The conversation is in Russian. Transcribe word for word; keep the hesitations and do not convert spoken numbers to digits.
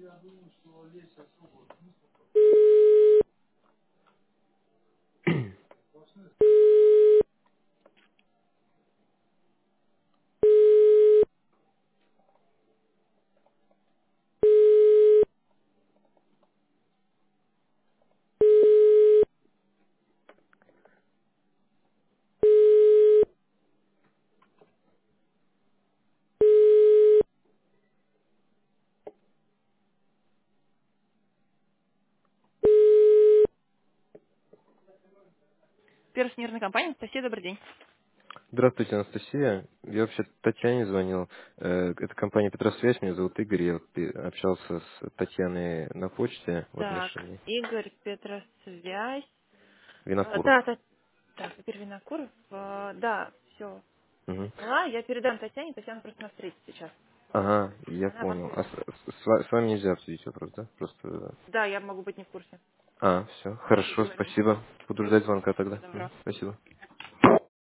Первая нервная компания. Анастасия, добрый день. Здравствуйте, Анастасия. Я вообще Татьяне звонил. Э, Это компания Петросвязь, меня зовут Игорь. Я вот пи- общался с Татьяной на почте в Так, отношении Игорь, Петросвязь. А, Винокуров. да, та- так, Игорь Винокуров. А, да, все. Мгм. Поняла, я передам Татьяне, Татьяна просто на встрече сейчас. Ага, я Она вас понял. А с, передаст. с- с ва- с вами нельзя обсудить вопрос, да? Просто... Да, я могу быть не в курсе. А, все, Сейчас хорошо, договорим. спасибо. Буду ждать звонка Всего тогда. доброго. Мгм, спасибо.